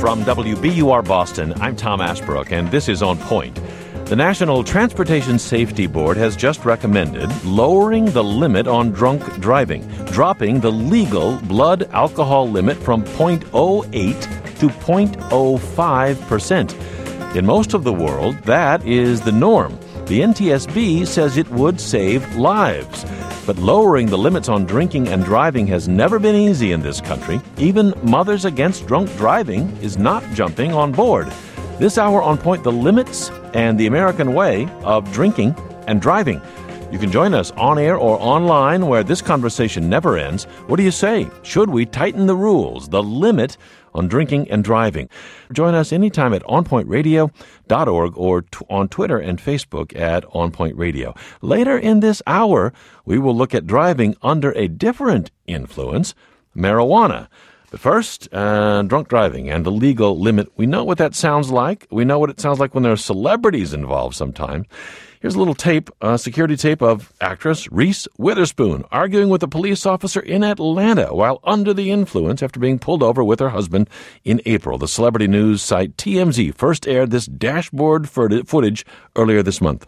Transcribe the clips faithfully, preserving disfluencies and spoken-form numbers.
From W B U R Boston, I'm Tom Ashbrook, and this is On Point. The National Transportation Safety Board has just recommended lowering the limit on drunk driving, dropping the legal blood alcohol limit from zero point zero eight to zero point zero five percent. In most of the world, that is the norm. The N T S B says it would save lives. But lowering the limits on drinking and driving has never been easy in this country. Even Mothers Against Drunk Driving is not jumping on board. This hour on Point, the limits and the American way of drinking and driving. You can join us on air or online where this conversation never ends. What do you say? Should we tighten the rules, the limit on drinking and driving? Join us anytime at on point radio dot org or t- on Twitter and Facebook at onpointradio. Later in this hour, we will look at driving under a different influence, marijuana. But first, uh, drunk driving and the legal limit. We know what that sounds like. We know what it sounds like when there are celebrities involved sometimes. Here's a little tape, uh, security tape of actress Reese Witherspoon arguing with a police officer in Atlanta while under the influence after being pulled over with her husband in April. The celebrity news site T M Z first aired this dashboard footage earlier this month.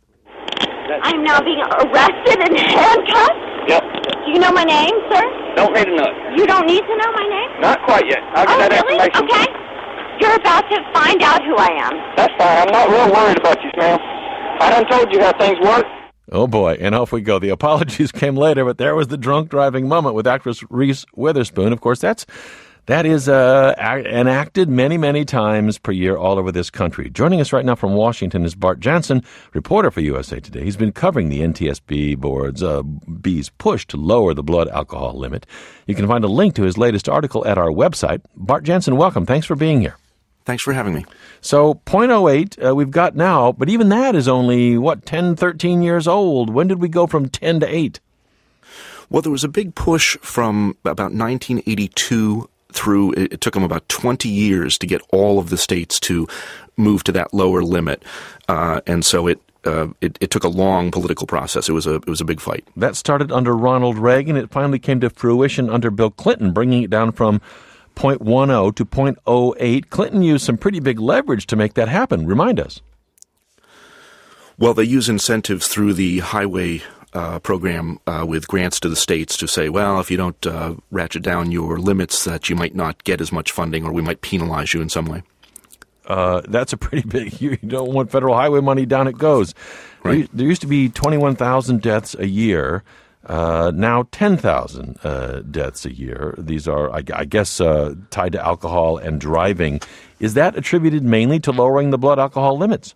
I'm now being arrested and handcuffed? Yep. Do you know my name, sir? Don't need to know. You don't need to know my name? Not quite yet. I'll get oh, that really? information. Okay. You're about to find out who I am. That's fine. I'm not real worried about you, ma'am. I done told you how things work. Oh, boy. And off we go. The apologies came later, but there was the drunk driving moment with actress Reese Witherspoon. Of course, that's that is uh, enacted many, many times per year all over this country. Joining us right now from Washington is Bart Jansen, reporter for U S A Today. He's been covering the N T S B board's uh, B's push to lower the blood alcohol limit. You can find a link to his latest article at our website. Bart Jansen, welcome. Thanks for being here. Thanks for having me. So zero point zero eight uh, we've got now, but even that is only, what, ten, thirteen years old. When did we go from ten to eight? Well, there was a big push from about nineteen eighty-two through, it, it took them about twenty years to get all of the states to move to that lower limit. Uh, and so it, uh, it it took a long political process. It was a it was a big fight. That started under Ronald Reagan. It finally came to fruition under Bill Clinton, bringing it down from zero point one zero to zero point zero eight. Clinton used some pretty big leverage to make that happen. Remind us. Well, they use incentives through the highway uh, program uh, with grants to the states to say, well, if you don't uh, ratchet down your limits, that you might not get as much funding or we might penalize you in some way. Uh, that's a pretty big, you don't want federal highway money, down it goes. Right. There, there used to be twenty-one thousand deaths a year. Uh, now ten thousand uh, deaths a year. These are, I, I guess, uh, tied to alcohol and driving. Is that attributed mainly to lowering the blood alcohol limits?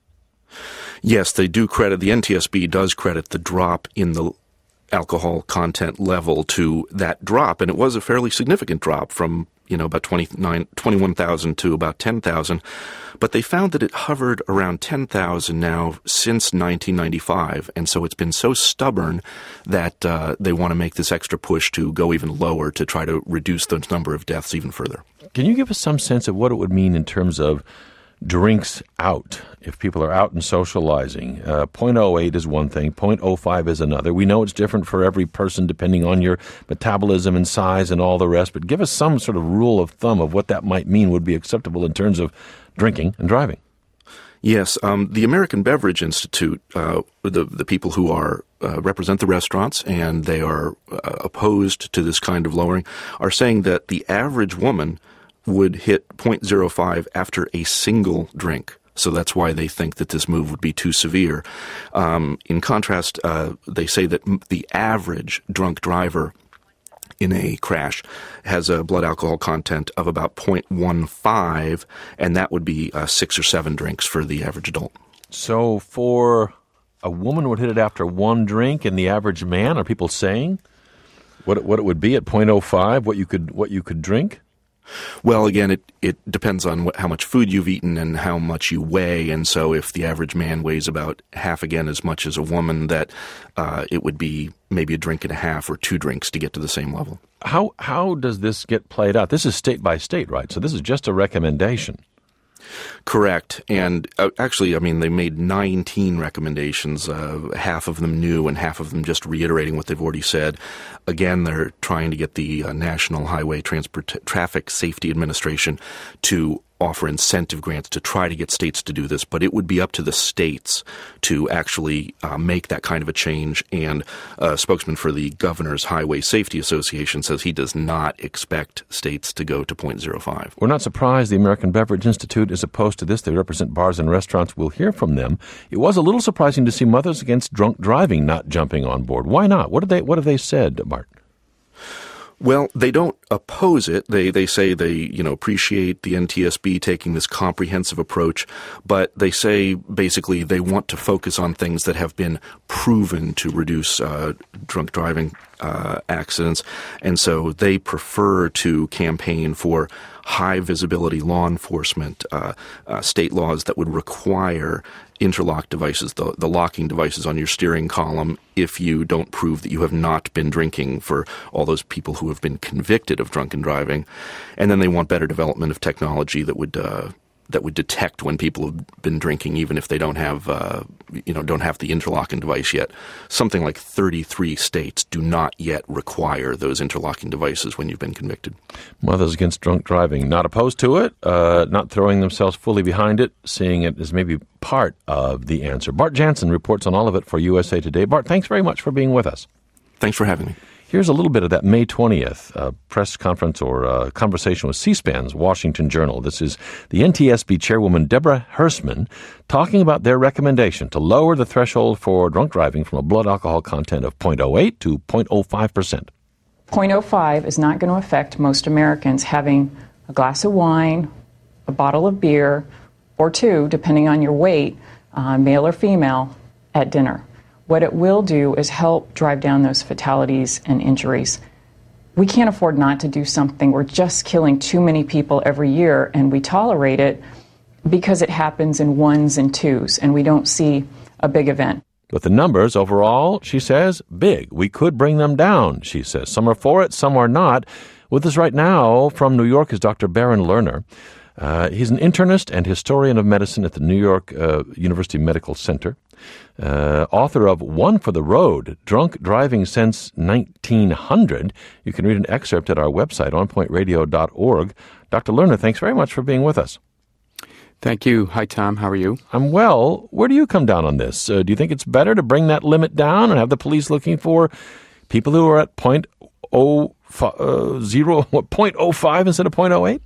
Yes, they do credit, the N T S B does credit the drop in the alcohol content level to that drop, and it was a fairly significant drop from, you know, about twenty-nine, twenty-one thousand to about ten thousand. But they found that it hovered around ten thousand now since nineteen ninety-five, and so it's been so stubborn that uh, they want to make this extra push to go even lower to try to reduce the number of deaths even further. Can you give us some sense of what it would mean in terms of drinks out, if people are out and socializing? Uh, zero point zero eight is one thing, zero point zero five is another. We know it's different for every person depending on your metabolism and size and all the rest, but give us some sort of rule of thumb of what that might mean would be acceptable in terms of drinking and driving. Yes, um, the American Beverage Institute, uh, the the people who are uh, represent the restaurants and they are uh, opposed to this kind of lowering, are saying that the average woman would hit zero point zero five after a single drink. So that's why they think that this move would be too severe. Um, in contrast, uh, they say that m- the average drunk driver in a crash has a blood alcohol content of about zero point one five, and that would be uh, six or seven drinks for the average adult. So for a woman would hit it after one drink, and the average man, are people saying what it, what it would be at zero point zero five, what you could what you could drink? Well, again, it, it depends on what, how much food you've eaten and how much you weigh. And so if the average man weighs about half again as much as a woman, that uh, it would be maybe a drink and a half or two drinks to get to the same level. How how does this get played out? This is state by state, right? So this is just a recommendation. Correct. And uh, actually, I mean, they made nineteen recommendations, uh, half of them new and half of them just reiterating what they've already said. Again, they're trying to get the uh, National Highway Transport Traffic Safety Administration to offer incentive grants to try to get states to do this, but it would be up to the states to actually uh, make that kind of a change. And a spokesman for the Governor's Highway Safety Association says he does not expect states to go to point oh five. We're not surprised the American Beverage Institute is opposed to this. They represent bars and restaurants. We'll hear from them. It was a little surprising to see Mothers Against Drunk Driving not jumping on board. Why not? What did they What have they said, Bart? Well, they don't oppose it. They they say they, you know, appreciate the N T S B taking this comprehensive approach, but they say basically they want to focus on things that have been proven to reduce uh, drunk driving uh, accidents, and so they prefer to campaign for high visibility law enforcement, uh, uh, state laws that would require interlock devices, the, the locking devices on your steering column, if you don't prove that you have not been drinking, for all those people who have been convicted of drunken driving. And then they want better development of technology that would uh, that would detect when people have been drinking, even if they don't have uh, you know don't have the interlocking device yet. Something like thirty-three states do not yet require those interlocking devices when you've been convicted. Mothers Against Drunk Driving, not opposed to it, uh, not throwing themselves fully behind it, seeing it as maybe part of the answer. Bart Jansen reports on all of it for U S A Today. Bart, thanks very much for being with us. Thanks for having me. Here's a little bit of that May twentieth uh, press conference or uh, conversation with C-SPAN's Washington Journal. This is the N T S B chairwoman Deborah Hersman talking about their recommendation to lower the threshold for drunk driving from a blood alcohol content of zero point zero eight to zero point zero five percent. zero point zero five is not going to affect most Americans having a glass of wine, a bottle of beer, or two, depending on your weight, uh, male or female, at dinner. What it will do is help drive down those fatalities and injuries. We can't afford not to do something. We're just killing too many people every year, and we tolerate it because it happens in ones and twos, and we don't see a big event. But the numbers overall, she says, big. We could bring them down, she says. Some are for it, some are not. With us right now from New York is Doctor Baron Lerner. Uh, he's an internist and historian of medicine at the New York uh, University Medical Center, uh, author of One for the Road, Drunk Driving Since nineteen hundred. You can read an excerpt at our website, on point radio dot org. Doctor Lerner, thanks very much for being with us. Thank you. Hi, Tom. How are you? I'm well. Where do you come down on this? Uh, do you think it's better to bring that limit down and have the police looking for people who are at point oh zero, what, point oh five instead of point oh eight?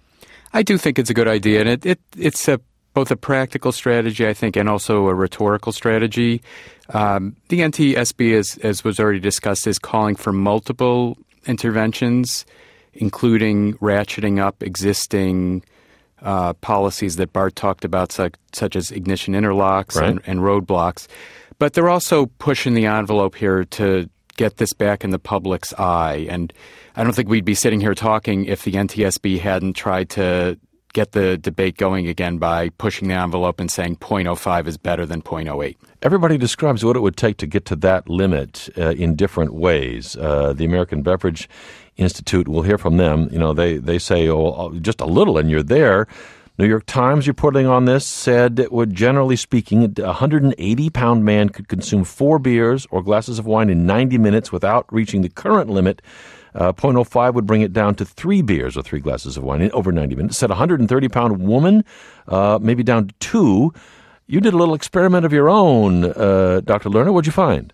I do think it's a good idea, and it, it it's a, both a practical strategy, I think, and also a rhetorical strategy. Um, the N T S B, as, as was already discussed, is calling for multiple interventions, including ratcheting up existing uh, policies that Bart talked about, such, such as ignition interlocks right. and, and roadblocks. But they're also pushing the envelope here to get this back in the public's eye. And I don't think we'd be sitting here talking if the N T S B hadn't tried to get the debate going again by pushing the envelope and saying zero point zero five is better than zero point zero eight. Everybody describes what it would take to get to that limit uh, in different ways. Uh, the American Beverage Institute, we'll hear from them. You know, they, they say, oh, just a little and you're there. New York Times reporting on this said it would, generally speaking, a one hundred eighty pound man could consume four beers or glasses of wine in ninety minutes without reaching the current limit. Uh, zero point zero five would bring it down to three beers or three glasses of wine in over ninety minutes. Said a one hundred thirty pound woman, uh, maybe down to two. You did a little experiment of your own, uh, Doctor Lerner. What'd you find?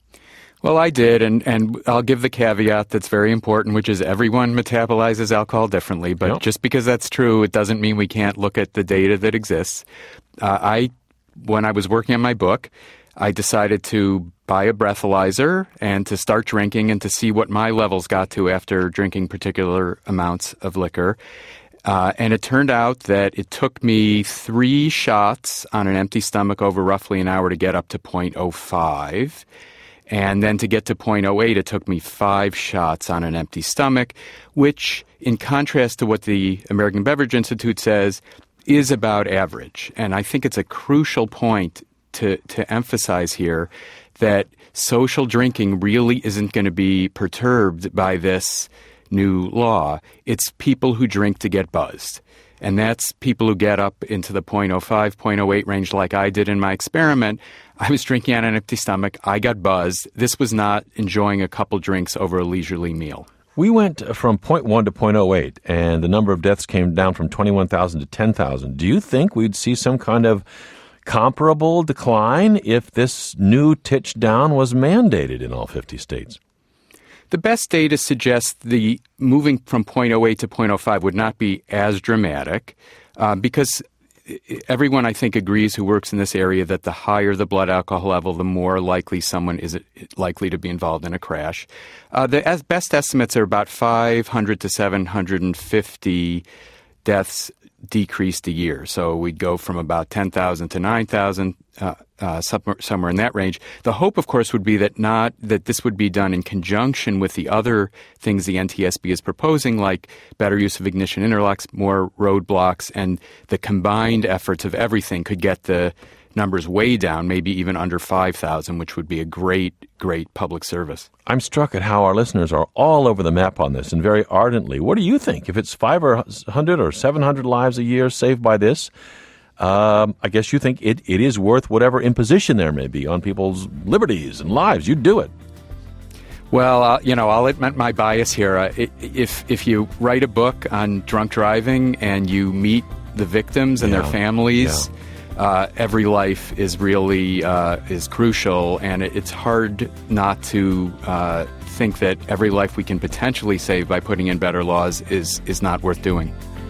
Well, I did, and, and I'll give the caveat that's very important, which is everyone metabolizes alcohol differently. But yep. just because that's true, it doesn't mean we can't look at the data that exists. Uh, I, when I was working on my book, I decided to buy a breathalyzer and to start drinking and to see what my levels got to after drinking particular amounts of liquor. Uh, and it turned out that it took me three shots on an empty stomach over roughly an hour to get up to zero point zero five. And then to get to zero point zero eight, it took me five shots on an empty stomach, which, in contrast to what the American Beverage Institute says, is about average. And I think it's a crucial point to, to emphasize here that social drinking really isn't going to be perturbed by this new law. It's people who drink to get buzzed. And that's people who get up into the zero point zero five, zero point zero eight range like I did in my experiment. I was drinking on an empty stomach. I got buzzed. This was not enjoying a couple drinks over a leisurely meal. We went from point one to point oh eight, and the number of deaths came down from twenty-one thousand to ten thousand. Do you think we'd see some kind of comparable decline if this new titch down was mandated in all fifty states? The best data suggests the moving from point oh eight to point oh five would not be as dramatic uh, because everyone, I think, agrees who works in this area that the higher the blood alcohol level, the more likely someone is likely to be involved in a crash. Uh, the as best estimates are about five hundred to seven hundred fifty deaths decreased a year. So we'd go from about ten thousand to nine thousand, uh, uh, somewhere, somewhere in that range. The hope, of course, would be that not that this would be done in conjunction with the other things the N T S B is proposing, like better use of ignition interlocks, more roadblocks, and the combined efforts of everything could get the numbers way down, maybe even under five thousand, which would be a great, great public service. I'm struck at how our listeners are all over the map on this and very ardently. What do you think? If it's five hundred or seven hundred lives a year saved by this, um, I guess you think it, it is worth whatever imposition there may be on people's liberties and lives. You'd do it. Well, uh, you know, I'll admit my bias here. Uh, if, if you write a book on drunk driving and you meet the victims and yeah. their families, yeah. Uh, every life is really uh, is crucial, and it, it's hard not to uh, think that every life we can potentially save by putting in better laws is is not worth doing.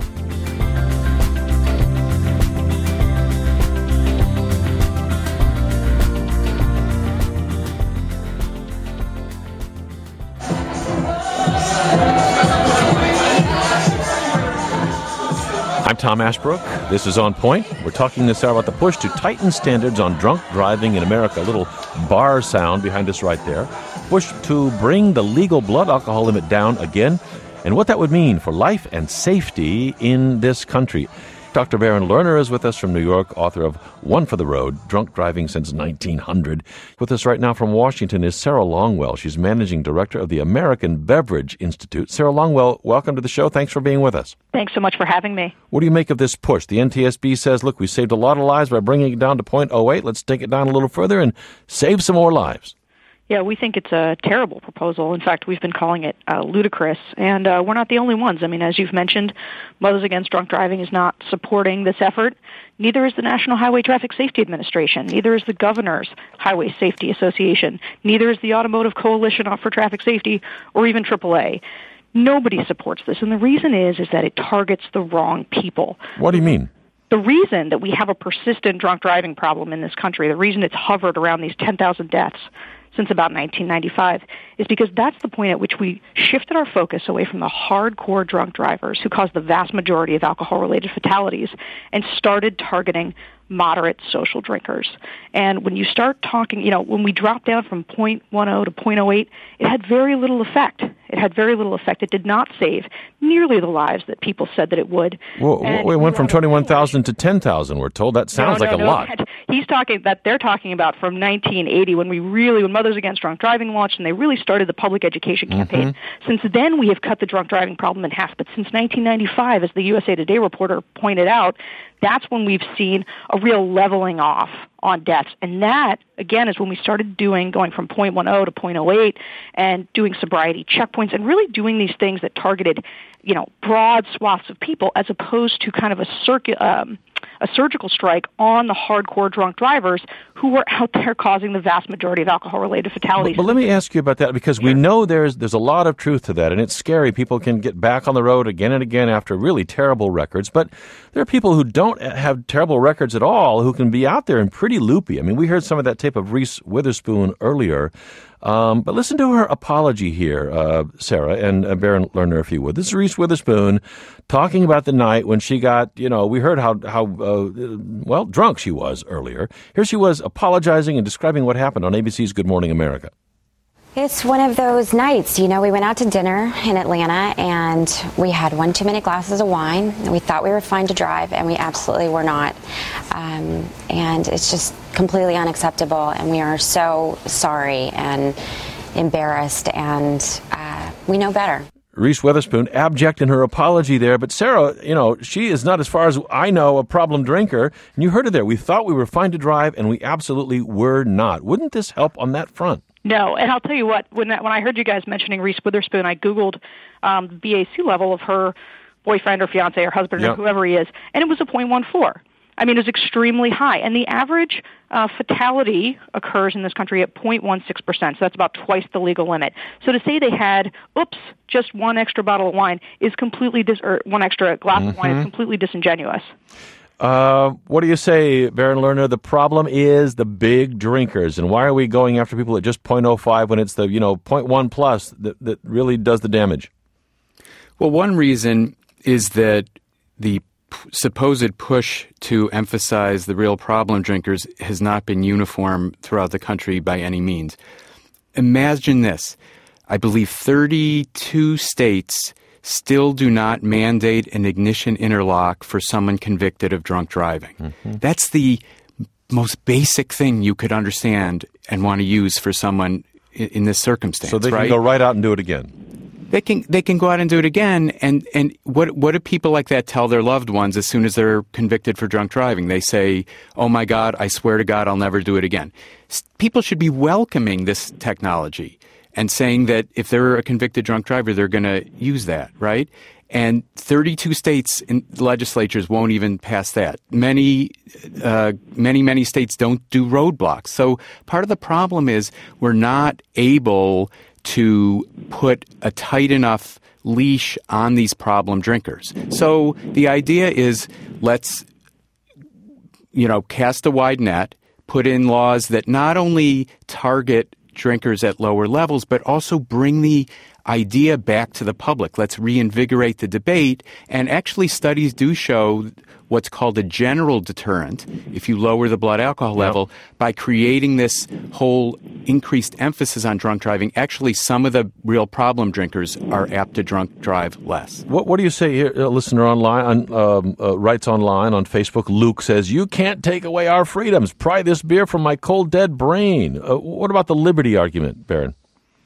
I'm Tom Ashbrook. This is On Point. We're talking this hour about the push to tighten standards on drunk driving in America. A little bar sound behind us right there. Push to bring the legal blood alcohol limit down again, and what that would mean for life and safety in this country. Doctor Baron Lerner is with us from New York, author of One for the Road, Drunk Driving Since nineteen hundred. With us right now from Washington is Sarah Longwell. She's managing director of the American Beverage Institute. Sarah Longwell, welcome to the show. Thanks for being with us. Thanks so much for having me. What do you make of this push? The N T S B says, look, we saved a lot of lives by bringing it down to point oh eight. Let's take it down a little further and save some more lives. Yeah, we think it's a terrible proposal. In fact, we've been calling it uh, ludicrous, and uh, we're not the only ones. I mean, as you've mentioned, Mothers Against Drunk Driving is not supporting this effort. Neither is the National Highway Traffic Safety Administration. Neither is the Governor's Highway Safety Association. Neither is the Automotive Coalition for Traffic Safety or even triple A. Nobody supports this, and the reason is is that it targets the wrong people. What do you mean? The reason that we have a persistent drunk driving problem in this country, the reason it's hovered around these ten thousand deaths since about nineteen ninety-five, is because that's the point at which we shifted our focus away from the hardcore drunk drivers who cause the vast majority of alcohol-related fatalities and started targeting moderate social drinkers. And when you start talking, you know, when we dropped down from point one oh to point oh eight, it had very little effect. It had very little effect. It did not save nearly the lives that people said that it would. Well, it went from twenty-one thousand to ten thousand, we're told. That sounds no, no, like a no, lot. That, he's talking that they're talking about from nineteen eighty when we really, when Mothers Against Drunk Driving launched and they really started the public education campaign. Mm-hmm. Since then, we have cut the drunk driving problem in half. But since nineteen ninety-five, as the U S A Today reporter pointed out, that's when we've seen a real leveling off on deaths. And that, again, is when we started doing, going from point one oh to point oh eight and doing sobriety checkpoints and really doing these things that targeted, you know, broad swaths of people as opposed to kind of a circuit, um, a surgical strike on the hardcore drunk drivers who were out there causing the vast majority of alcohol-related fatalities. But, but let me ask you about that, because we know there's there's a lot of truth to that, and it's scary. People can get back on the road again and again after really terrible records, but there are people who don't have terrible records at all who can be out there and pretty loopy. I mean, we heard some of that tape of Reese Witherspoon earlier. Um, but listen to her apology here, uh, Sarah, and uh, Baron Lerner, if you would. This is Reese Witherspoon talking about the night when she got, you know, we heard how, how uh, well, drunk she was earlier. Here she was apologizing and describing what happened on A B C's Good Morning America. It's one of those nights, you know, we went out to dinner in Atlanta and we had one too many glasses of wine and we thought we were fine to drive and we absolutely were not. Um, and it's just completely unacceptable and we are so sorry and embarrassed and uh, we know better. Reese Witherspoon, abject in her apology there. But Sarah, you know, she is not, as far as I know, a problem drinker. And you heard her there. We thought we were fine to drive and we absolutely were not. Wouldn't this help on that front? No, and I'll tell you what, when that, when I heard you guys mentioning Reese Witherspoon, I Googled um, the B A C level of her boyfriend or fiance or husband yep. or whoever he is, and it was a point one four. I mean, it was extremely high. And the average uh, fatality occurs in this country at zero point one six percent, so that's about twice the legal limit. So to say they had, oops, just one extra bottle of wine is completely, dis- or one extra glass mm-hmm. of wine is completely disingenuous. Uh, what do you say, Baron Lerner? The problem is the big drinkers. And why are we going after people at just zero point oh five when it's the, you know, zero point one plus that, that really does the damage? Well, one reason is that the p- supposed push to emphasize the real problem drinkers has not been uniform throughout the country by any means. Imagine this. I believe thirty-two states still do not mandate an ignition interlock for someone convicted of drunk driving. Mm-hmm. That's the most basic thing you could understand and want to use for someone in, in this circumstance. So they right? can go right out and do it again. They can they can go out and do it again. And, and what what do people like that tell their loved ones as soon as they're convicted for drunk driving? They say, oh, my God, I swear to God, I'll never do it again. People should be welcoming this technology and saying that if they're a convicted drunk driver, they're going to use that, right? And thirty-two states in legislatures won't even pass that. Many, uh, many, many states don't do roadblocks. So part of the problem is we're not able to put a tight enough leash on these problem drinkers. So the idea is let's, you know, cast a wide net, put in laws that not only target drinkers at lower levels, but also bring the idea back to the public. Let's reinvigorate the debate. And actually, studies do show what's called a general deterrent, if you lower the blood alcohol level, yep. by creating this whole increased emphasis on drunk driving. Actually, some of the real problem drinkers are apt to drunk drive less. What What do you say here? A listener online, on, um, uh, writes online on Facebook, Luke says, you can't take away our freedoms. Pry this beer from my cold, dead brain. Uh, what about the liberty argument, Baron?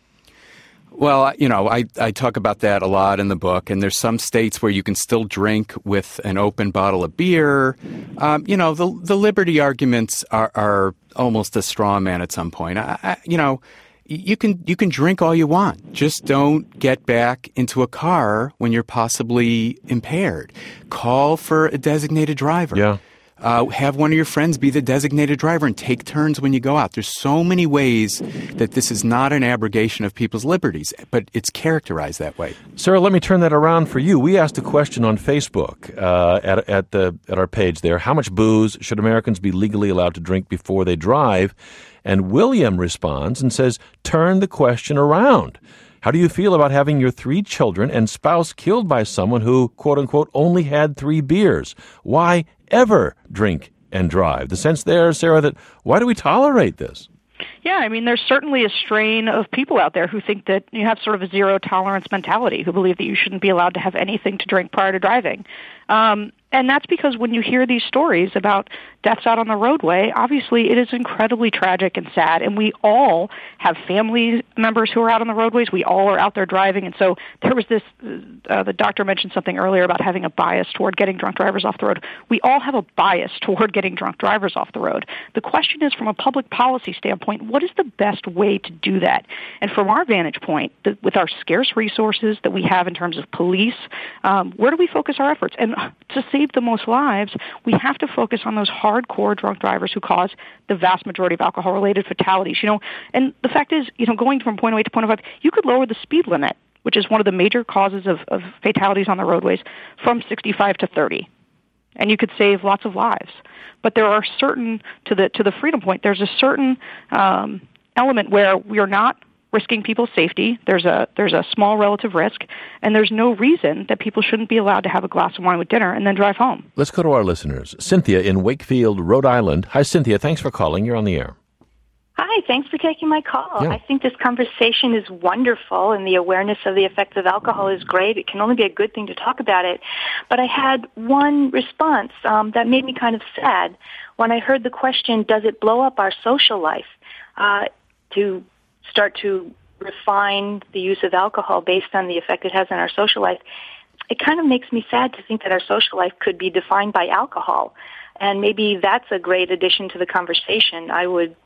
Well, you know, I, I talk about that a lot in the book, and there's some states where you can still drink with an open bottle of beer. Um, you know, the the liberty arguments are, are almost a straw man at some point. I, I, you know, you can you can drink all you want. Just don't get back into a car when you're possibly impaired. Call for a designated driver. Yeah. Uh, have one of your friends be the designated driver and take turns when you go out. There's so many ways that this is not an abrogation of people's liberties, but it's characterized that way. Sarah, let me turn that around for you. We asked a question on Facebook uh, at at the at our page there. How much booze should Americans be legally allowed to drink before they drive? And William responds and says, turn the question around. How do you feel about having your three children and spouse killed by someone who, quote unquote, only had three beers? Why ever drink and drive? The sense there, Sarah, that why do we tolerate this? Yeah, I mean, there's certainly a strain of people out there who think that you have sort of a zero-tolerance mentality, who believe that you shouldn't be allowed to have anything to drink prior to driving. Um, and that's because when you hear these stories about deaths out on the roadway, obviously it is incredibly tragic and sad, and we all have family members who are out on the roadways. We all are out there driving, and so there was this, uh, the doctor mentioned something earlier about having a bias toward getting drunk drivers off the road. We all have a bias toward getting drunk drivers off the road. The question is, from a public policy standpoint, what is the best way to do that? And from our vantage point, the, with our scarce resources that we have in terms of police, um, where do we focus our efforts? And to save the most lives, we have to focus on those hardcore drunk drivers who cause the vast majority of alcohol-related fatalities. You know, and the fact is, you know, going from point oh eight to point oh five, you could lower the speed limit, which is one of the major causes of, of fatalities on the roadways, from sixty-five to thirty. And you could save lots of lives. But there are certain, to the to the freedom point, there's a certain um, element where we are not risking people's safety. There's a there's a small relative risk, and there's no reason that people shouldn't be allowed to have a glass of wine with dinner and then drive home. Let's go to our listeners. Cynthia in Wakefield, Rhode Island. Hi, Cynthia. Thanks for calling. You're on the air. Hi, thanks for taking my call. Yeah. I think this conversation is wonderful, and the awareness of the effects of alcohol is great. It can only be a good thing to talk about it. But I had one response um, that made me kind of sad when I heard the question, does it blow up our social life? Uh, to start to refine the use of alcohol based on the effect it has on our social life, it kind of makes me sad to think that our social life could be defined by alcohol. And maybe that's a great addition to the conversation. I would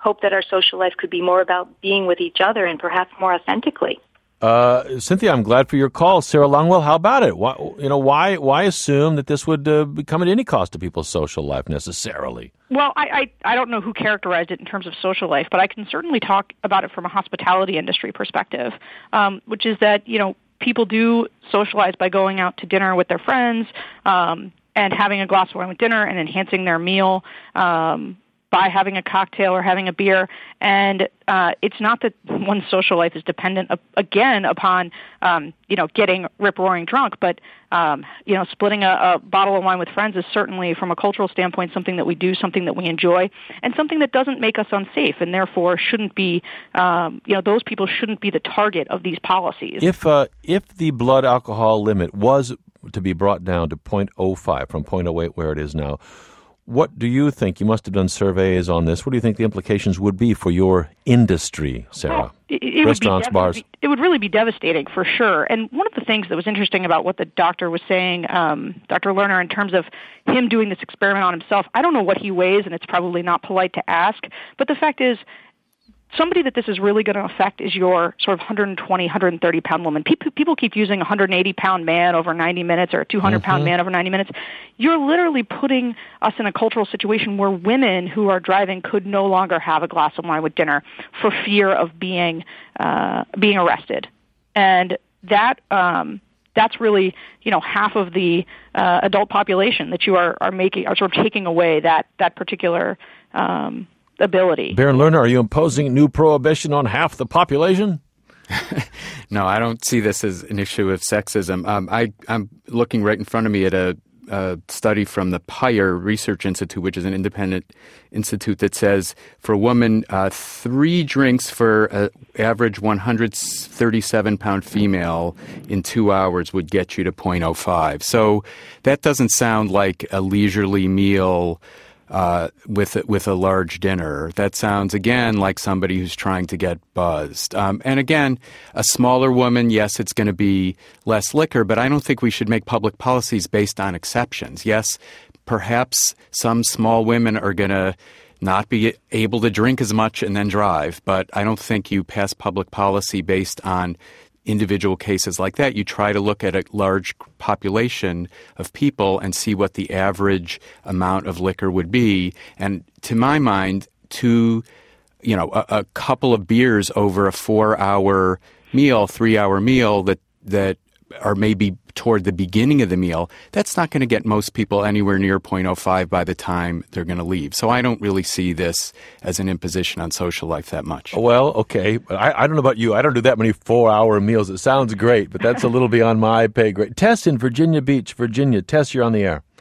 hope that our social life could be more about being with each other and perhaps more authentically. Uh, Cynthia, I'm glad for your call. Sarah Longwell, how about it? Why, you know, why why assume that this would uh, come at any cost to people's social life necessarily? Well, I, I, I don't know who characterized it in terms of social life, but I can certainly talk about it from a hospitality industry perspective, um, which is that, you know, people do socialize by going out to dinner with their friends um, and having a glass of wine with dinner and enhancing their meal um, by having a cocktail or having a beer. And uh, it's not that one's social life is dependent, uh, again, upon, um, you know, getting rip-roaring drunk, but, um, you know, splitting a, a bottle of wine with friends is certainly, from a cultural standpoint, something that we do, something that we enjoy, and something that doesn't make us unsafe, and therefore shouldn't be, um, you know, those people shouldn't be the target of these policies. If uh, if the blood alcohol limit was to be brought down to point oh five from point oh eight where it is now, what do you think? You must have done surveys on this. What do you think the implications would be for your industry, Sarah? Well, it, it Restaurants, would bars. It would really be devastating for sure. And one of the things that was interesting about what the doctor was saying, um, Doctor Lerner, in terms of him doing this experiment on himself, I don't know what he weighs, and it's probably not polite to ask. But the fact is, somebody that this is really going to affect is your sort of one hundred twenty, one hundred thirty pound woman. People, people keep using a one hundred eighty pound man over ninety minutes or a two hundred pound Mm-hmm. man over ninety minutes. You're literally putting us in a cultural situation where women who are driving could no longer have a glass of wine with dinner for fear of being uh, being arrested. And that um, that's really, you know, half of the uh, adult population that you are, are making, are sort of taking away that, that particular um ability. Baron Lerner, are you imposing new prohibition on half the population? No, I don't see this as an issue of sexism. Um, I, I'm looking right in front of me at a, a study from the Pyre Research Institute, which is an independent institute that says for a woman, uh, three drinks for an average one hundred thirty-seven pound female in two hours would get you to point oh five. So that doesn't sound like a leisurely meal Uh, with with a large dinner. That sounds, again, like somebody who's trying to get buzzed. Um, and again, a smaller woman, yes, it's going to be less liquor, but I don't think we should make public policies based on exceptions. Yes, perhaps some small women are going to not be able to drink as much and then drive, but I don't think you pass public policy based on individual cases like that. You try to look at a large population of people and see what the average amount of liquor would be. And to my mind, two, you know, a, a couple of beers over a four-hour meal, three-hour meal that that are maybe toward the beginning of the meal, that's not going to get most people anywhere near point oh five by the time they're going to leave. So I don't really see this as an imposition on social life that much. Well, okay. I, I don't know about you. I don't do that many four-hour meals. It sounds great, but that's a little beyond my pay grade. Tess in Virginia Beach, Virginia. Tess, you're on the air.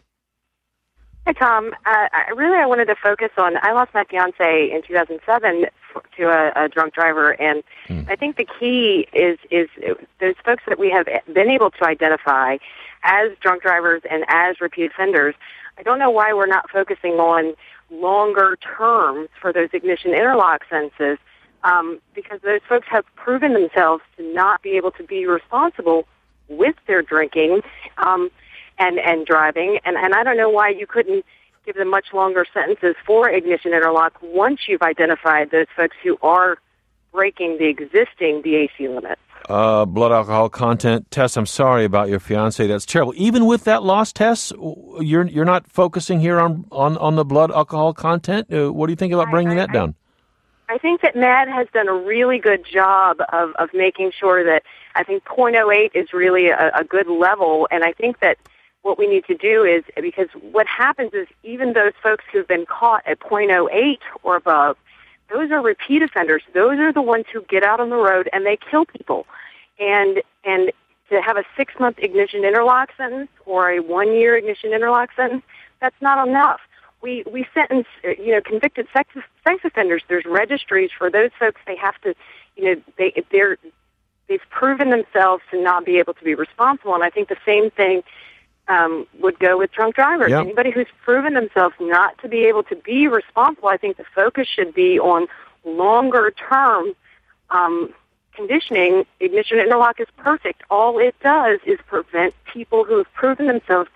Hi, Tom. Uh, I, really, I wanted to focus on, I lost my fiance in two thousand seven to a, a drunk driver, and mm. I think the key is, is those folks that we have been able to identify as drunk drivers and as repeat offenders. I don't know why we're not focusing on longer terms for those ignition interlock sentences, um, because those folks have proven themselves to not be able to be responsible with their drinking um, and, and driving, and, and I don't know why you couldn't give them much longer sentences for ignition interlock once you've identified those folks who are breaking the existing B A C limits. Uh, blood alcohol content. Tess, I'm sorry about your fiance. That's terrible. Even with that loss, Tess, you're you're not focusing here on, on, on the blood alcohol content? Uh, what do you think about bringing I, I, that down? I think that M A D has done a really good job of, of making sure that I think point oh eight is really a, a good level, and I think that what we need to do is, because what happens is even those folks who've been caught at point oh eight or above, those are repeat offenders. Those are the ones who get out on the road and they kill people. And and to have a six-month ignition interlock sentence or a one-year ignition interlock sentence, that's not enough. We we sentence, you know, convicted sex sex offenders. There's registries for those folks. They have to, you know, they they're they've proven themselves to not be able to be responsible. And I think the same thing Um, would go with drunk drivers. Yep. Anybody who's proven themselves not to be able to be responsible, I think the focus should be on longer-term um, conditioning. Ignition interlock is perfect. All it does is prevent people who have proven themselves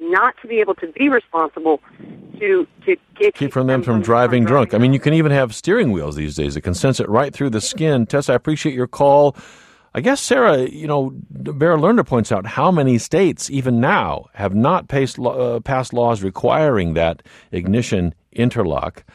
not to be able to be responsible to to get keep from them from, from driving drunk. drunk. I mean, you can even have steering wheels these days that can sense it right through the skin. Tess, I appreciate your call. I guess, Sarah, you know, Bear Lerner points out how many states, even now, have not passed, uh, passed laws requiring that ignition interlock.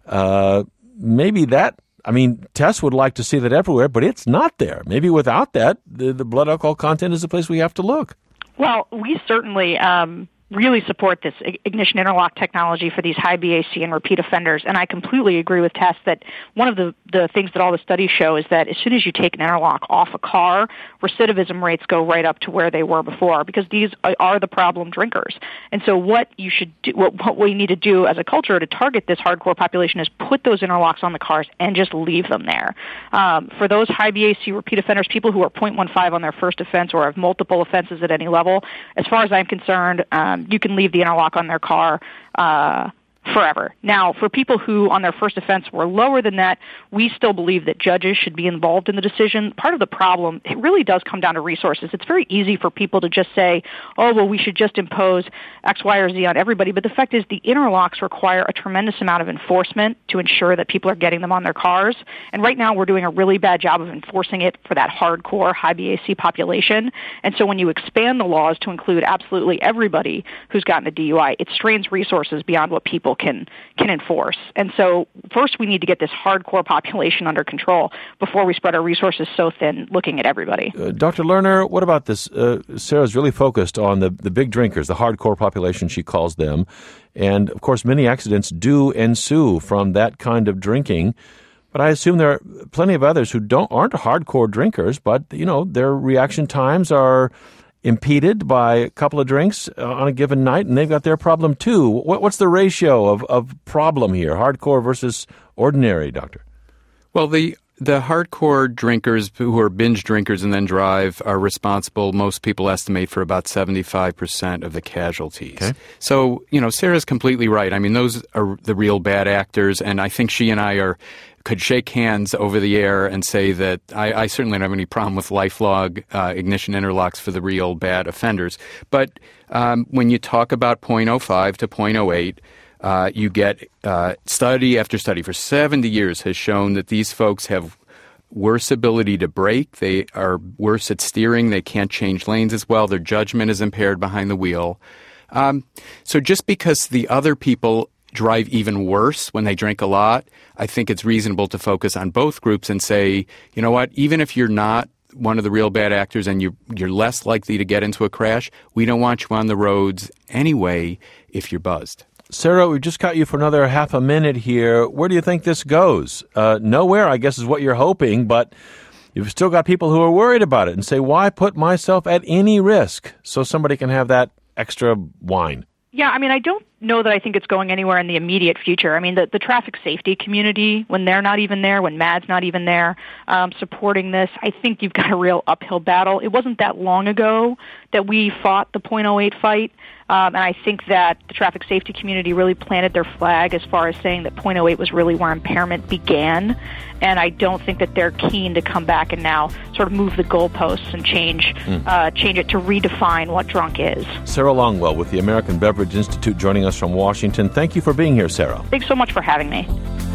Uh, maybe that, I mean, Tess would like to see that everywhere, but it's not there. Maybe without that, the, the blood alcohol content is the place we have to look. Well, we certainly um, really support this ignition interlock technology for these high B A C and repeat offenders, and I completely agree with Tess that one of the, the things that all the studies show is that as soon as you take an interlock off a car, recidivism rates go right up to where they were before, because these are the problem drinkers. And so what you should do, what, what we need to do as a culture to target this hardcore population is put those interlocks on the cars and just leave them there. Um, for those high B A C repeat offenders, people who are zero point one five on their first offense or have multiple offenses at any level, as far as I'm concerned, um, you can leave the interlock on their car uh, forever. Now, for people who on their first offense were lower than that, we still believe that judges should be involved in the decision. Part of the problem, it really does come down to resources. It's very easy for people to just say, oh, well, we should just impose X, Y, or Z on everybody. But the fact is the interlocks require a tremendous amount of enforcement to ensure that people are getting them on their cars. And right now we're doing a really bad job of enforcing it for that hardcore high B A C population. And so when you expand the laws to include absolutely everybody who's gotten a D U I, it strains resources beyond what people can can enforce. And so first we need to get this hardcore population under control before we spread our resources so thin looking at everybody. Uh, Doctor Lerner, what about this? Uh, Sarah's really focused on the, the big drinkers, the hardcore population, she calls them. And, of course, many accidents do ensue from that kind of drinking. But I assume there are plenty of others who don't aren't hardcore drinkers, but, you know, their reaction times are impeded by a couple of drinks on a given night, and they've got their problem too. What, what's the ratio of, of problem here, hardcore versus ordinary, Doctor? Well, the the hardcore drinkers who are binge drinkers and then drive are responsible, most people estimate, for about seventy-five percent of the casualties. Okay. So, you know, Sarah's completely right. I mean, those are the real bad actors, and I think she and I are could shake hands over the air and say that I, I certainly don't have any problem with lifelong uh, ignition interlocks for the real bad offenders. But um, when you talk about zero point zero five to zero point zero eight, uh, you get uh, study after study for seventy years has shown that these folks have worse ability to brake. They are worse at steering. They can't change lanes as well. Their judgment is impaired behind the wheel. Um, so just because the other people drive even worse when they drink a lot, I think it's reasonable to focus on both groups and say, you know what, even if you're not one of the real bad actors and you, you're less likely to get into a crash, we don't want you on the roads anyway if you're buzzed. Sarah, we've just got you for another half a minute here. Where do you think this goes? Uh, nowhere, I guess, is what you're hoping, but you've still got people who are worried about it and say, why put myself at any risk so somebody can have that extra wine? Yeah, I mean, I don't know that I think it's going anywhere in the immediate future. I mean, the, the traffic safety community, when they're not even there, when MADD's not even there um, supporting this, I think you've got a real uphill battle. It wasn't that long ago that we fought the zero point zero eight fight, um, and I think that the traffic safety community really planted their flag as far as saying that zero point zero eight was really where impairment began, and I don't think that they're keen to come back and now sort of move the goalposts and change, mm. uh, change it to redefine what drunk is. Sarah Longwell with the American Beverage Institute joining us from Washington. Thank you for being here, Sarah. Thanks so much for having me.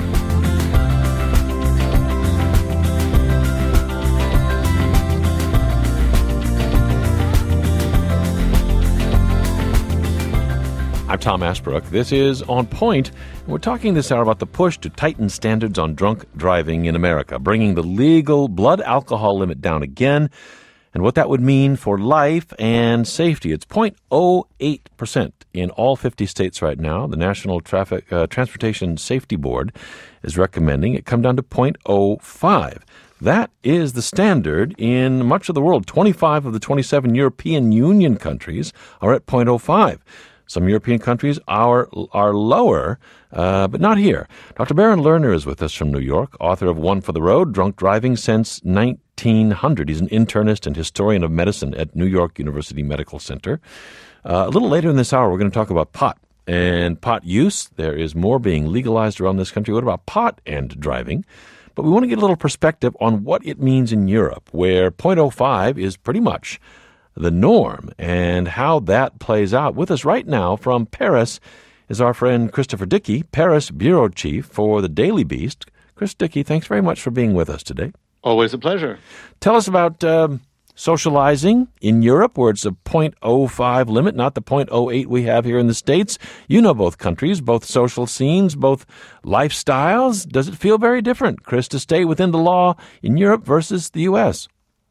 I'm Tom Ashbrook. This is On Point, and we're talking this hour about the push to tighten standards on drunk driving in America, bringing the legal blood alcohol limit down again, and what that would mean for life and safety. It's zero point zero eight percent in all fifty states right now. The National Traffic uh, Transportation Safety Board is recommending it come down to zero point zero five. That is the standard in much of the world. twenty-five of the twenty-seven European Union countries are at zero point zero five. Some European countries are are lower, uh, but not here. Doctor Baron Lerner is with us from New York, author of One for the Road, Drunk Driving Since nineteen hundred. He's an internist and historian of medicine at New York University Medical Center. Uh, a little later in this hour, we're going to talk about pot and pot use. There is more being legalized around this country. What about pot and driving? But we want to get a little perspective on what it means in Europe, where zero point zero five is pretty much the norm and how that plays out. With us right now from Paris is our friend Christopher Dickey, Paris bureau chief for the Daily Beast. Chris Dickey, thanks very much for being with us today. Always a pleasure. Tell us about um, socializing in Europe, where it's a point oh five limit, not the point oh eight we have here in the States. You know both countries, both social scenes, both lifestyles. Does it feel very different, Chris, to stay within the law in Europe versus the U S?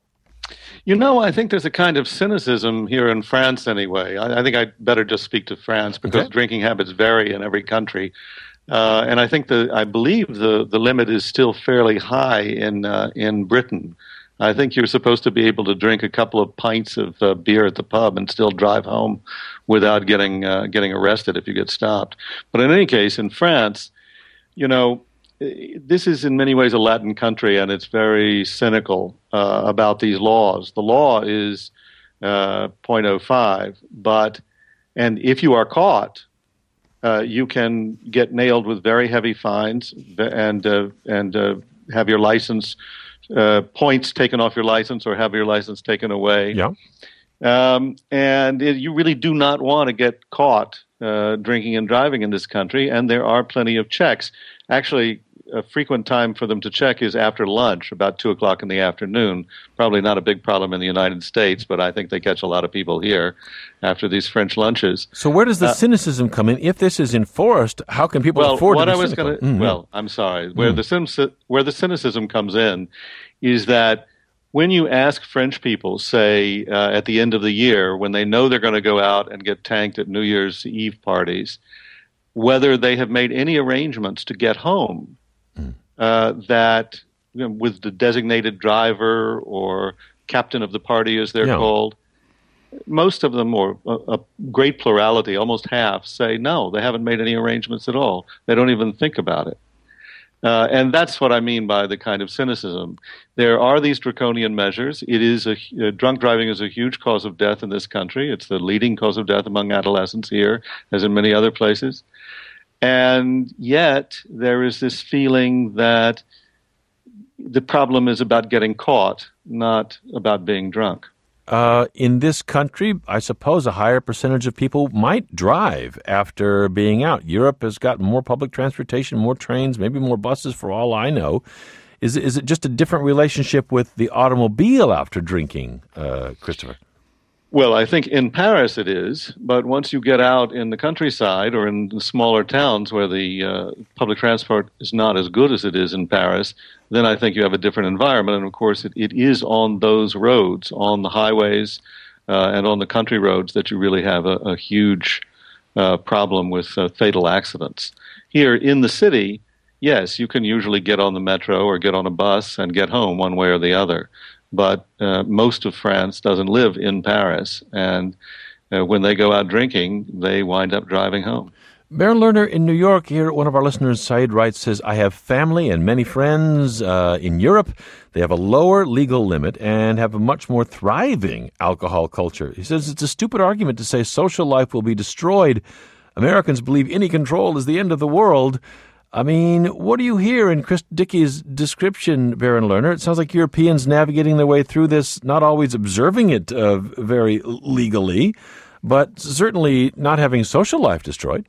You know, I think there's a kind of cynicism here in France anyway. I, I think I'd better just speak to France because okay. drinking habits vary in every country. Uh, and I think the I believe the, the limit is still fairly high in uh, in Britain. I think you're supposed to be able to drink a couple of pints of uh, beer at the pub and still drive home without getting uh, getting arrested if you get stopped. But in any case, in France, you know, this is in many ways a Latin country, and it's very cynical uh, about these laws. The law is uh, point oh five, but and if you are caught, uh, you can get nailed with very heavy fines and uh, and uh, have your license uh, points taken off your license or have your license taken away. Yeah, um, and it, you really do not want to get caught uh, drinking and driving in this country, and there are plenty of checks. Actually, a frequent time for them to check is after lunch, about two o'clock in the afternoon. Probably not a big problem in the United States, but I think they catch a lot of people here after these French lunches. So where does the uh, cynicism come in? If this is enforced, how can people well, afford what to be I was cynical? Gonna, mm-hmm. Well, I'm sorry. Where, mm. the where the cynicism comes in is that when you ask French people, say, uh, at the end of the year, when they know they're going to go out and get tanked at New Year's Eve parties, whether they have made any arrangements to get home, mm. Uh, that you know, with the designated driver or captain of the party, as they're yeah. called, most of them, or a, a great plurality, almost half, say no, they haven't made any arrangements at all. They don't even think about it. Uh, and that's what I mean by the kind of cynicism. There are these draconian measures. It is a, uh, drunk driving is a huge cause of death in this country. It's the leading cause of death among adolescents here, as in many other places. And yet, there is this feeling that the problem is about getting caught, not about being drunk. Uh, in this country, I suppose a higher percentage of people might drive after being out. Europe has got more public transportation, more trains, maybe more buses for all I know. Is, is it just a different relationship with the automobile after drinking, uh, Christopher? Well, I think in Paris it is, but once you get out in the countryside or in the smaller towns where the uh, public transport is not as good as it is in Paris, then I think you have a different environment. And of course, it, it is on those roads, on the highways uh, and on the country roads, that you really have a, a huge uh, problem with uh, fatal accidents. Here in the city, yes, you can usually get on the metro or get on a bus and get home one way or the other. But uh, most of France doesn't live in Paris, and uh, when they go out drinking, they wind up driving home. Baron Lerner in New York, here one of our listeners, Said writes, says, I have family and many friends uh, in Europe. They have a lower legal limit and have a much more thriving alcohol culture. He says it's a stupid argument to say social life will be destroyed. Americans believe any control is the end of the world. I mean, what do you hear in Chris Dickey's description, Baron Lerner? It sounds like Europeans navigating their way through this, not always observing it uh, very legally, but certainly not having social life destroyed.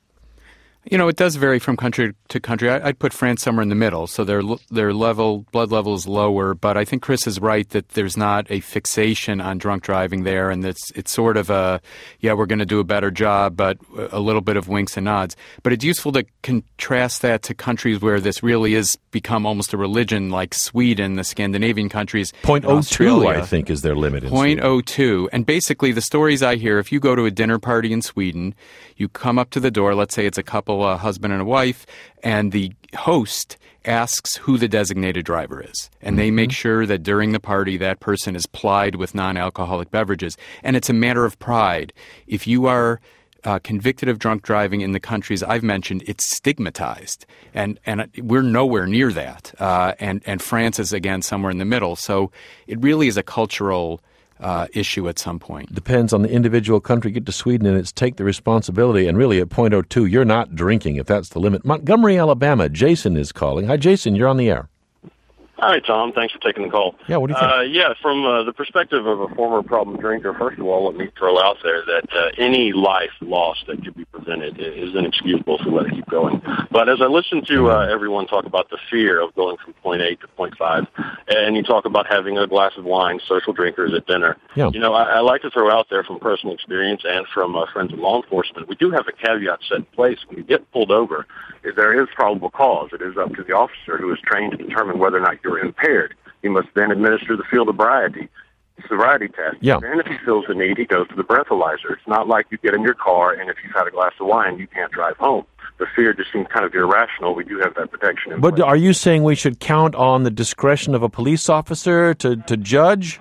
You know, it does vary from country to country. I, I'd put France somewhere in the middle, so their their level, blood level is lower. But I think Chris is right that there's not a fixation on drunk driving there, and it's it's sort of a, yeah, we're going to do a better job, but a little bit of winks and nods. But it's useful to contrast that to countries where this really is become almost a religion, like Sweden, the Scandinavian countries. point oh two, I think, is their limit in point oh two. And basically, the stories I hear, if you go to a dinner party in Sweden, you come up to the door, let's say it's a couple, a husband and a wife, and the host asks who the designated driver is. And mm-hmm. they make sure that during the party that person is plied with non-alcoholic beverages. And it's a matter of pride. If you are uh, convicted of drunk driving in the countries I've mentioned, it's stigmatized. And and we're nowhere near that. Uh, and, and France is, again, somewhere in the middle. So it really is a cultural Uh, issue at some point. Depends on the individual country. Get to Sweden and it's take the responsibility. And really at point oh two, you're not drinking if that's the limit. Montgomery, Alabama, Jason is calling. Hi, Jason. You're on the air. Hi, Tom. Thanks for taking the call. Yeah, what do you think? Uh, yeah, from uh, the perspective of a former problem drinker, first of all, let me throw out there that uh, any life lost that could be prevented is inexcusable, so let it keep going. But as I listen to uh, everyone talk about the fear of going from point eight to point five, and you talk about having a glass of wine, social drinkers at dinner, yeah. you know, I, I like to throw out there from personal experience and from uh, friends in law enforcement, we do have a caveat set in place. When you get pulled over, if there is probable cause, it is up to the officer who is trained to determine whether or not you're impaired. He must then administer the field sobriety, sobriety test. Yeah. And if he feels the need, he goes to the breathalyzer. It's not like you get in your car and if you've had a glass of wine, you can't drive home. The fear just seems kind of irrational. We do have that protection in But place. are you saying we should count on the discretion of a police officer to, to judge?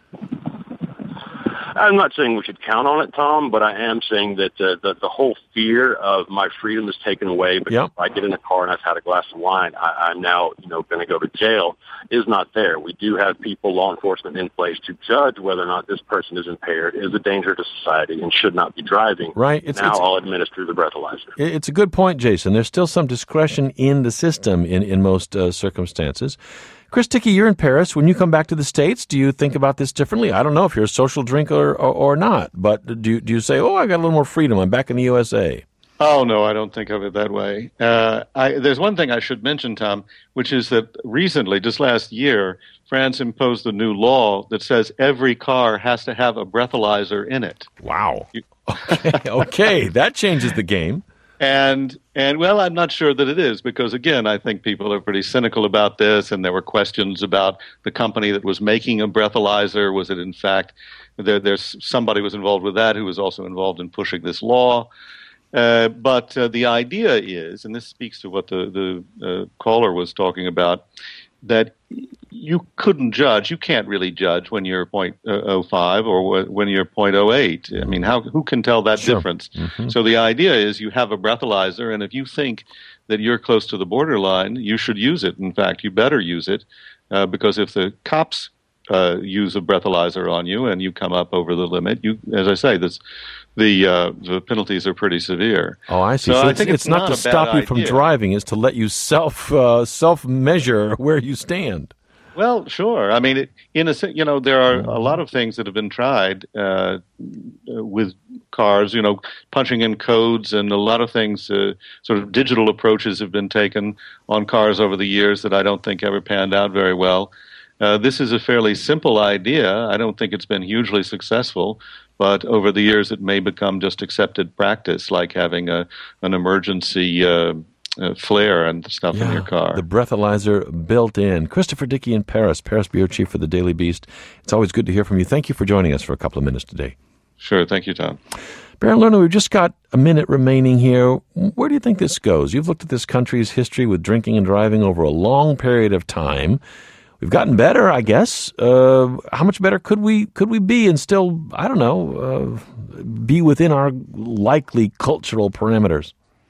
I'm not saying we should count on it, Tom, but I am saying that uh, the, the whole fear of my freedom is taken away because yep. if I get in a car and I've had a glass of wine, I, I'm now, you know, going to go to jail is not there. We do have people, law enforcement in place to judge whether or not this person is impaired, is a danger to society, and should not be driving. Right. It's, now it's, I'll administer the breathalyzer. It's a good point, Jason. There's still some discretion in the system in, in most uh, circumstances. Chris Dickey, you're in Paris. When you come back to the States, do you think about this differently? I don't know if you're a social drinker or, or not, but do you, do you say, oh, I got a little more freedom, I'm back in the U S A? Oh, no, I don't think of it that way. Uh, I, there's one thing I should mention, Tom, which is that recently, just last year, France imposed a new law that says every car has to have a breathalyzer in it. Wow. You, okay, okay, that changes the game. And, and well, I'm not sure that it is because, again, I think people are pretty cynical about this, and there were questions about the company that was making a breathalyzer. Was it, in fact, there, there's somebody was involved with that who was also involved in pushing this law. Uh, but uh, the idea is, and this speaks to what the, the uh, caller was talking about, that you couldn't judge. You can't really judge when you're point oh five or when you're point oh eight. I mean, how who can tell that sure. difference? Mm-hmm. So the idea is you have a breathalyzer, and if you think that you're close to the borderline, you should use it. In fact, you better use it uh, because if the cops uh, use a breathalyzer on you and you come up over the limit, you, as I say, this. The uh, the penalties are pretty severe. Oh, I see. So, so I it's, think it's, it's not, not to a stop bad you from idea. driving; it's to let you self uh, self measure where you stand. Well, sure. I mean, it, in a you know, there are a lot of things that have been tried uh, with cars. You know, punching in codes and a lot of things. Uh, sort of digital approaches have been taken on cars over the years that I don't think ever panned out very well. Uh, this is a fairly simple idea. I don't think it's been hugely successful, but over the years it may become just accepted practice, like having a an emergency uh, uh, flare and stuff yeah, in your car. The breathalyzer built in. Christopher Dickey in Paris, Paris Bureau Chief for the Daily Beast. It's always good to hear from you. Thank you for joining us for a couple of minutes today. Sure. Thank you, Tom. Baron Lerner, we've just got a minute remaining here. Where do you think this goes? You've looked at this country's history with drinking and driving over a long period of time. We've gotten better, I guess. Uh, how much better could we could we be and still, I don't know, uh, be within our likely cultural parameters?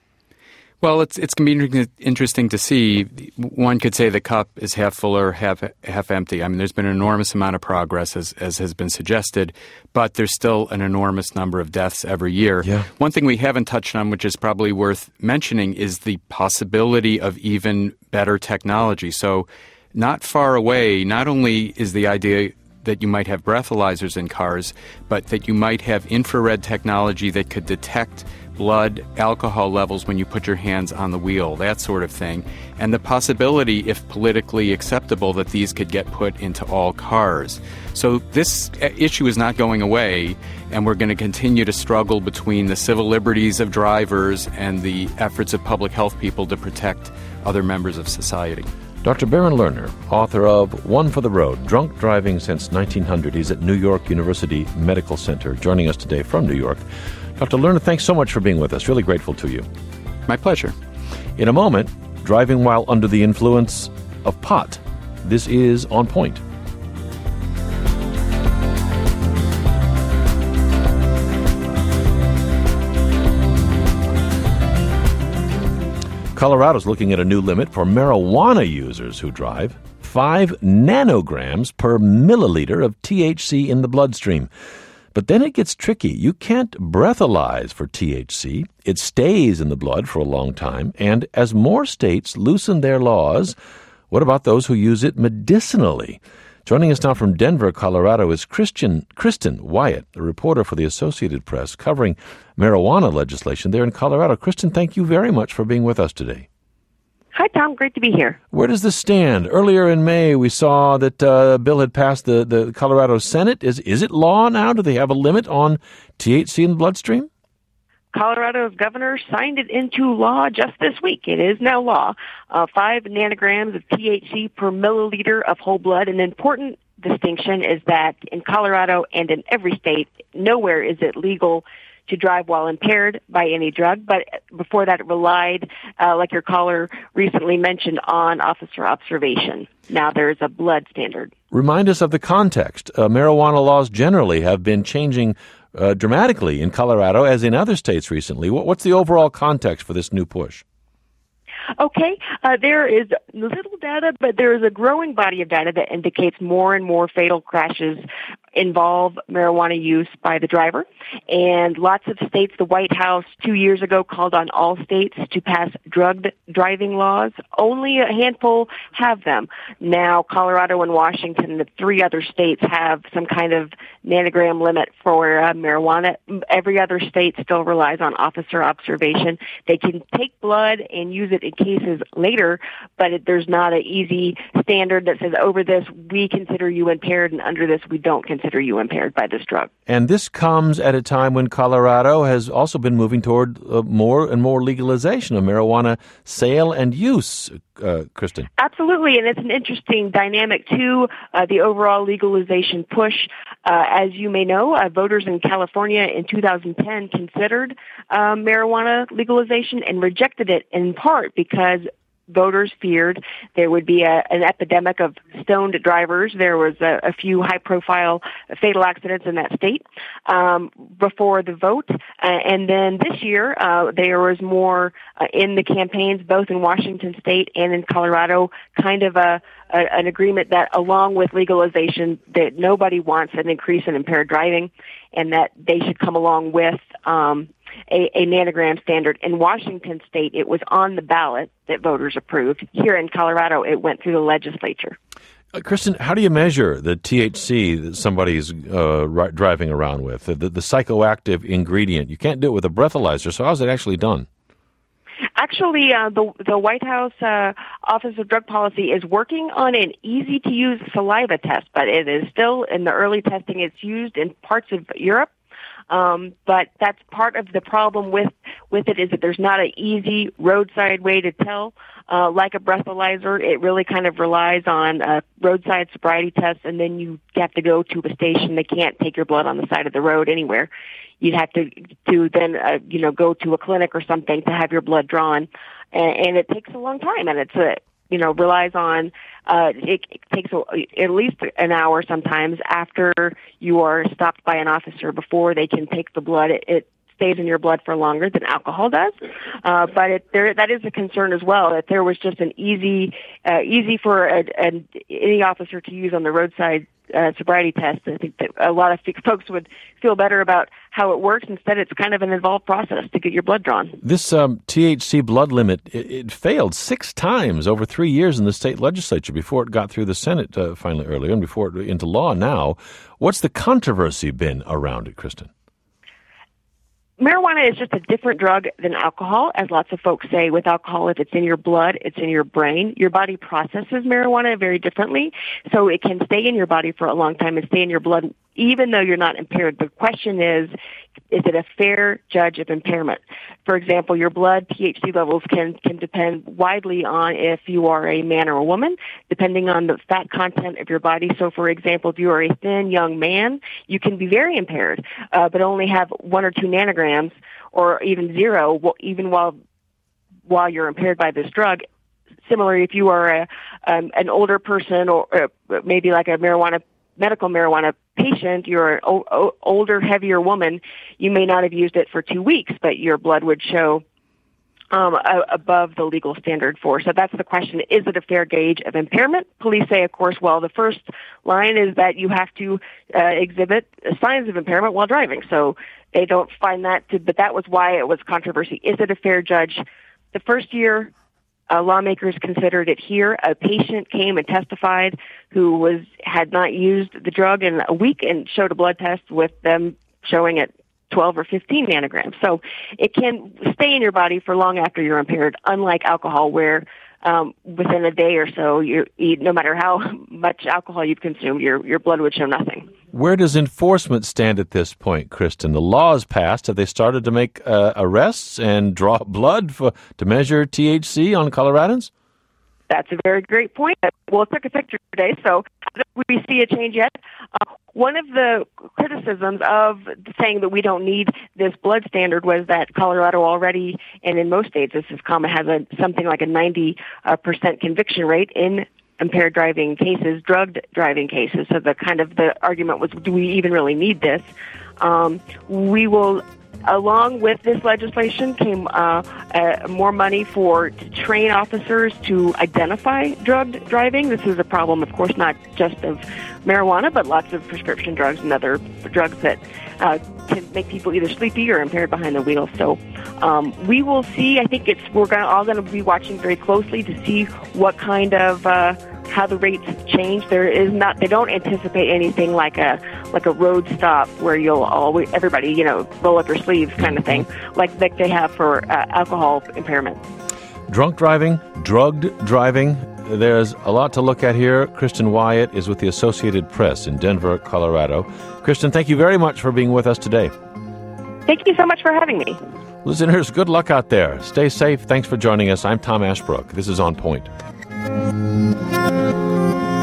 Well, it's it's going to be interesting to see. One could say the cup is half full or half half empty. I mean, there's been an enormous amount of progress, as as has been suggested, but there's still an enormous number of deaths every year. Yeah. One thing we haven't touched on, which is probably worth mentioning, is the possibility of even better technology. So not far away, not only is the idea that you might have breathalyzers in cars, but that you might have infrared technology that could detect blood alcohol levels when you put your hands on the wheel, that sort of thing. And the possibility, if politically acceptable, that these could get put into all cars. So this issue is not going away, and we're going to continue to struggle between the civil liberties of drivers and the efforts of public health people to protect other members of society. Doctor Baron Lerner, author of One for the Road, Drunk Driving Since nineteen hundred. He's at New York University Medical Center, joining us today from New York. Doctor Lerner, thanks so much for being with us. Really grateful to you. My pleasure. In a moment, driving while under the influence of pot. This is On Point. Colorado's looking at a new limit for marijuana users who drive. Five nanograms per milliliter of T H C in the bloodstream. But then it gets tricky. You can't breathalyze for T H C. It stays in the blood for a long time. And as more states loosen their laws, What about those who use it medicinally? Joining us now from Denver, Colorado, is Christian, Kristen Wyatt, a reporter for the Associated Press covering marijuana legislation there in Colorado. Kristen, thank you very much for being with us today. Hi, Tom. Great to be here. Where does this stand? Earlier in May, we saw that uh, a bill had passed the, the Colorado Senate. Is is it law now? Do they have a limit on T H C in the bloodstream? Colorado's governor signed it into law just this week. It is now law. Uh, five nanograms of T H C per milliliter of whole blood. An important distinction is that in Colorado and in every state, nowhere is it legal to drive while impaired by any drug, but before that it relied, uh, like your caller recently mentioned, on officer observation. Now there's a blood standard. Remind us of the context. Uh, marijuana laws generally have been changing uh, dramatically in Colorado, as in other states recently. What, what's the overall context for this new push? Okay, uh, there is little data, but there is a growing body of data that indicates more and more fatal crashes involve marijuana use by the driver. And lots of states, the White House two years ago called on all states to pass drug driving laws. Only a handful have them. Now, Colorado and Washington, the three other states, have some kind of nanogram limit for uh, marijuana. Every other state still relies on officer observation. They can take blood and use it in cases later, but it, there's not an easy standard that says over this we consider you impaired and under this we don't consider you impaired by this drug. And this comes at a time when Colorado has also been moving toward uh, more and more legalization of marijuana sale and use, uh, Kristen. Absolutely, and it's an interesting dynamic to uh, the overall legalization push. Uh, as you may know, uh, voters in California in two thousand ten considered uh, marijuana legalization and rejected it in part because voters feared there would be a, an epidemic of stoned drivers. There was a, a few high-profile fatal accidents in that state um, before the vote. Uh, and then this year, uh, there was more uh, in the campaigns, both in Washington State and in Colorado, kind of a, a an agreement that along with legalization, that nobody wants an increase in impaired driving and that they should come along with um A, a nanogram standard. In Washington State, it was on the ballot that voters approved. Here in Colorado, it went through the legislature. Uh, Kristen, how do you measure the T H C that somebody's uh, ri- driving around with, the, the, the psychoactive ingredient? You can't do it with a breathalyzer, so how's it actually done? Actually, uh, the the White House uh, Office of Drug Policy is working on an easy-to-use saliva test, but it is still in the early testing. It's used in parts of Europe. Um, but that's part of the problem with, with it is that there's not an easy roadside way to tell. Uh, like a breathalyzer, it really kind of relies on uh, roadside sobriety tests, and then you have to go to a station. They can't take your blood on the side of the road anywhere. You'd have to, to then, uh, you know, go to a clinic or something to have your blood drawn. And, and it takes a long time, and it's a, you know, relies on, uh, it, it takes a, at least an hour sometimes after you are stopped by an officer before they can take the blood. It, it stays in your blood for longer than alcohol does. Uh, but it, there, that is a concern as well, that there was just an easy, uh, easy for a, a, any officer to use on the roadside uh, sobriety test. I think that a lot of folks would feel better about how it works. Instead, it's kind of an involved process to get your blood drawn. This um, T H C blood limit, it, it failed six times over three years in the state legislature before it got through the Senate uh, finally earlier and before it into law now. What's the controversy been around it, Kristen? Marijuana is just a different drug than alcohol, as lots of folks say. With alcohol, if it's in your blood, it's in your brain. Your body processes marijuana very differently, so it can stay in your body for a long time and stay in your blood even though you're not impaired. The question is, is it a fair judge of impairment? For example, your blood T H C levels can, can depend widely on if you are a man or a woman, depending on the fat content of your body. So, for example, if you are a thin young man, you can be very impaired, uh, but only have one or two nanograms or even zero, even while while you're impaired by this drug. Similarly, if you are a, um, an older person or uh, maybe like a marijuana medical marijuana patient, you're an o- o- older, heavier woman, you may not have used it for two weeks, but your blood would show um, a- above the legal standard for. So that's the question. Is it a fair gauge of impairment? Police say, of course, well, the first line is that you have to uh, exhibit signs of impairment while driving. So they don't find that to, but that was why it was controversy. Is it a fair judge? The first year, uh, lawmakers considered it here. A patient came and testified who was had not used the drug in a week and showed a blood test with them showing it twelve or fifteen nanograms. So it can stay in your body for long after you're impaired, unlike alcohol, where um, within a day or so, you eat, no matter how much alcohol you've consumed, your your blood would show nothing. Where does enforcement stand at this point, Kristen? The law is passed. Have they started to make uh, arrests and draw blood for to measure T H C on Coloradans? That's a very great point. Well, it took a picture today, so we see a change yet. Uh, one of the criticisms of saying that we don't need this blood standard was that Colorado already, and in most states this is common, has a something like a ninety percent conviction rate in impaired driving cases, drugged driving cases. So the kind of the argument was, do we even really need this? Um, we will. Along with this legislation came uh, uh, more money for to train officers to identify drugged driving. This is a problem, of course, not just of marijuana, but lots of prescription drugs and other drugs that uh, can make people either sleepy or impaired behind the wheel. So um, we will see. I think it's we're gonna, all going to be watching very closely to see what kind of uh, how the rates change. There is not. They don't anticipate anything like a like a road stop where you'll always everybody you know roll up your sleeves kind of thing, like like they have for uh, alcohol impairment. Drunk driving, drugged driving. There's a lot to look at here. Kristen Wyatt is with the Associated Press in Denver, Colorado. Kristen, thank you very much for being with us today. Thank you so much for having me. Listeners, good luck out there. Stay safe. Thanks for joining us. I'm Tom Ashbrook. This is On Point.